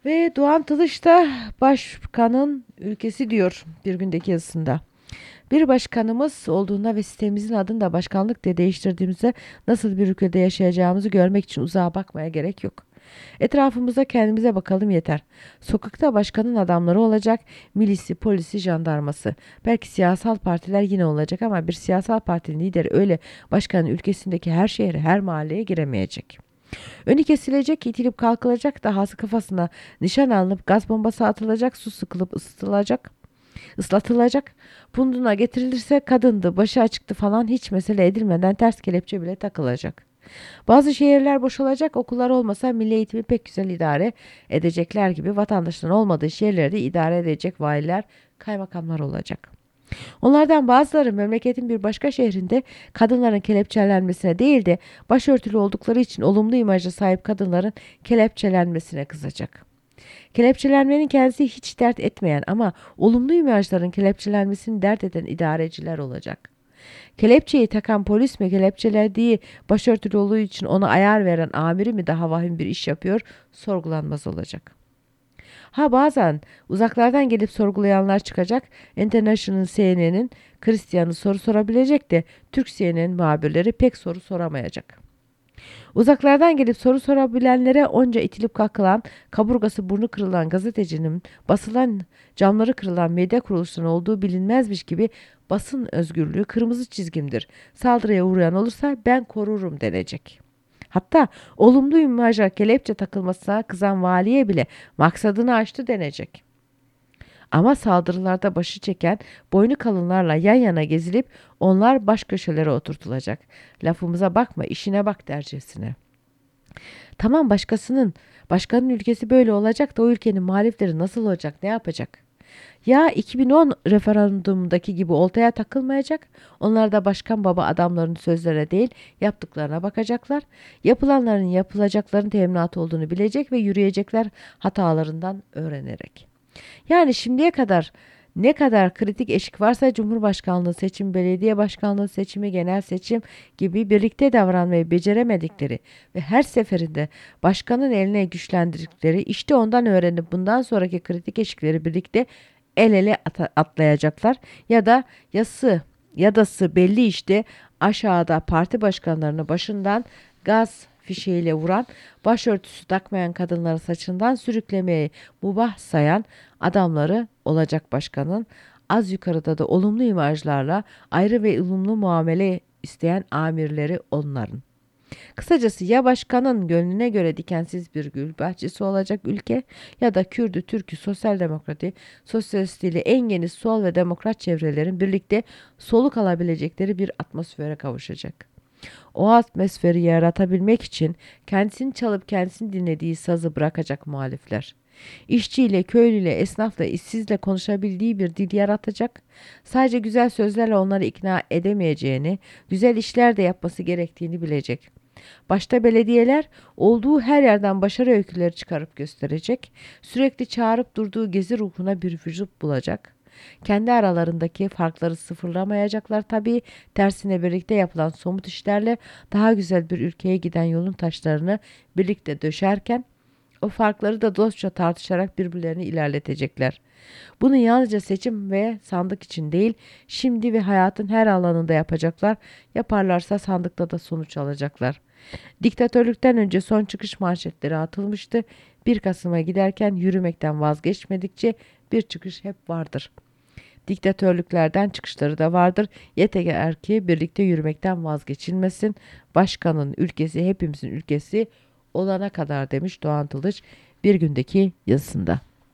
Ve Doğan Tılış da başkanın ülkesi diyor bir gündeki yazısında. Bir başkanımız olduğunda ve sitemizin adını da başkanlık diye değiştirdiğimizde nasıl bir ülkede yaşayacağımızı görmek için uzağa bakmaya gerek yok. Etrafımıza kendimize bakalım yeter. Sokakta başkanın adamları olacak, milisi, polisi, jandarması. Belki siyasal partiler yine olacak ama bir siyasal partinin lideri öyle başkanın ülkesindeki her şehre, her mahalleye giremeyecek. Önü kesilecek, itilip kalkılacak, dahası kafasına nişan alınıp gaz bombası atılacak, su sıkılıp ıslatılacak. Bunduna getirilirse kadındı, başı açıktı falan hiç mesele edilmeden ters kelepçe bile takılacak. Bazı şehirler boşalacak, okullar olmasa milli eğitimi pek güzel idare edecekler gibi vatandaşların olmadığı şehirleri de idare edecek valiler, kaymakamlar olacak. Onlardan bazıları memleketin bir başka şehrinde kadınların kelepçelenmesine değil de başörtülü oldukları için olumlu imaja sahip kadınların kelepçelenmesine kızacak. Kelepçelenmenin kendisi hiç dert etmeyen ama olumlu imajların kelepçelenmesini dert eden idareciler olacak. Kelepçeyi takan polis mi, kelepçelediği başörtülü olduğu için ona ayar veren amiri mi daha vahim bir iş yapıyor, sorgulanmaz olacak. Ha bazen uzaklardan gelip sorgulayanlar çıkacak, International CNN'in Christian'ı soru sorabilecek de Türk CNN muhabirleri pek soru soramayacak. Uzaklardan gelip soru sorabilenlere onca itilip kakılan, kaburgası burnu kırılan gazetecinin, basılan camları kırılan medya kuruluşlarının olduğu bilinmezmiş gibi basın özgürlüğü kırmızı çizgimdir. Saldırıya uğrayan olursa ben korurum denecek. Hatta olumlu imaja kelepçe takılmasına kızan valiye bile maksadını aştı denecek. Ama saldırılarda başı çeken boynu kalınlarla yan yana gezilip onlar baş köşelere oturtulacak. Lafımıza bakma, işine bak dercesine. Tamam başkanın ülkesi böyle olacak da o ülkenin muhalifleri nasıl olacak, ne yapacak? Ya 2010 referandumundaki gibi oltaya takılmayacak, onlar da başkan baba adamların sözlerine değil yaptıklarına bakacaklar. Yapılanların yapılacakların teminatı olduğunu bilecek ve yürüyecekler hatalarından öğrenerek. Yani şimdiye kadar ne kadar kritik eşik varsa Cumhurbaşkanlığı seçimi, belediye başkanlığı seçimi, genel seçim gibi birlikte davranmayı beceremedikleri ve her seferinde başkanın eline güçlendirdikleri işte ondan öğrenip bundan sonraki kritik eşikleri birlikte el ele atlayacaklar ya da yadası belli işte aşağıda parti başkanlarını başından gaz fişeğiyle vuran, başörtüsü takmayan kadınları saçından sürüklemeyi mubah sayan adamları olacak başkanın, az yukarıda da olumlu imajlarla ayrı ve ılımlı muamele isteyen amirleri onların. Kısacası ya başkanın gönlüne göre dikensiz bir gül bahçesi olacak ülke ya da Kürdü, Türkü, Sosyal Demokrati, Sosyalistiyle en geniş sol ve demokrat çevrelerin birlikte soluk alabilecekleri bir atmosfere kavuşacak. O atmosferi yaratabilmek için kendisini çalıp kendisini dinlediği sazı bırakacak muhalifler. İşçiyle, köylüyle, esnafla, işsizle konuşabildiği bir dil yaratacak. Sadece güzel sözlerle onları ikna edemeyeceğini, güzel işler de yapması gerektiğini bilecek. Başta belediyeler olduğu her yerden başarı öyküleri çıkarıp gösterecek. Sürekli çağırıp durduğu gezi ruhuna bir vücut bulacak. Kendi aralarındaki farkları sıfırlamayacaklar tabii. Tersine birlikte yapılan somut işlerle daha güzel bir ülkeye giden yolun taşlarını birlikte döşerken o farkları da dostça tartışarak birbirlerini ilerletecekler. Bunu yalnızca seçim ve sandık için değil, şimdi ve hayatın her alanında yapacaklar. Yaparlarsa sandıkta da sonuç alacaklar. Diktatörlükten önce son çıkış manşetleri atılmıştı. 1 Kasım'a giderken yürümekten vazgeçmedikçe bir çıkış hep vardır. Diktatörlüklerden çıkışları da vardır. Yeter ki birlikte yürümekten vazgeçilmesin. Başkanın ülkesi hepimizin ülkesi olana kadar demiş Doğan Tılıç bir gündeki yazısında.